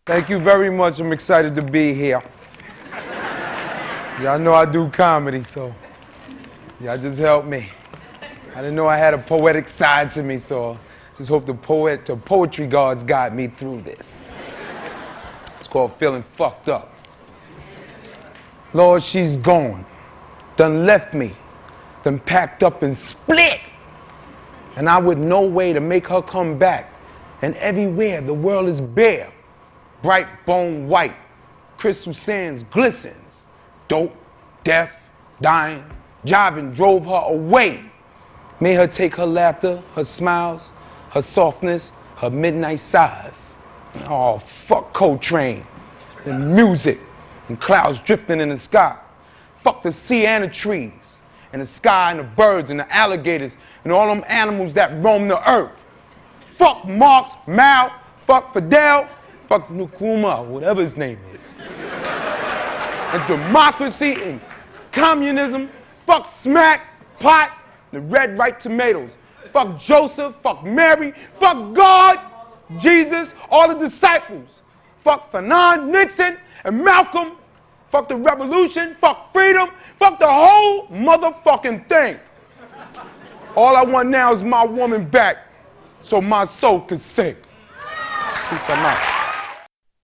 Thank you very much. I'm excited to be here. Y'all know I do comedy, so y'all just help me. I didn't know I had a poetic side to me, so just hope the poetry gods guide me through this. It's called Feeling Fucked Up. Lord, she's gone, done left me, done packed up and split. And I with no way to make her come back. And everywhere the world is bare. Bright bone white, crystal sands glistens. Dope, deaf, dying, jiving drove her away. Made her take her laughter, her smiles, her softness, her midnight sighs. Oh, fuck Coltrane, and music, and clouds drifting in the sky. Fuck the sea and the trees, and the sky and the birds and the alligators, and all them animals that roam the earth. Fuck Marx, Mao, fuck Fidel, fuck Nkrumah, whatever his name is. And democracy and communism, fuck smack, pot, the red ripe tomatoes. Fuck Joseph, fuck Mary, fuck God, Jesus, all the disciples. Fuck Fanon, Nixon, and Malcolm. Fuck the revolution, fuck freedom, fuck the whole motherfucking thing. All I want now is my woman back so my soul can sing. Peace out.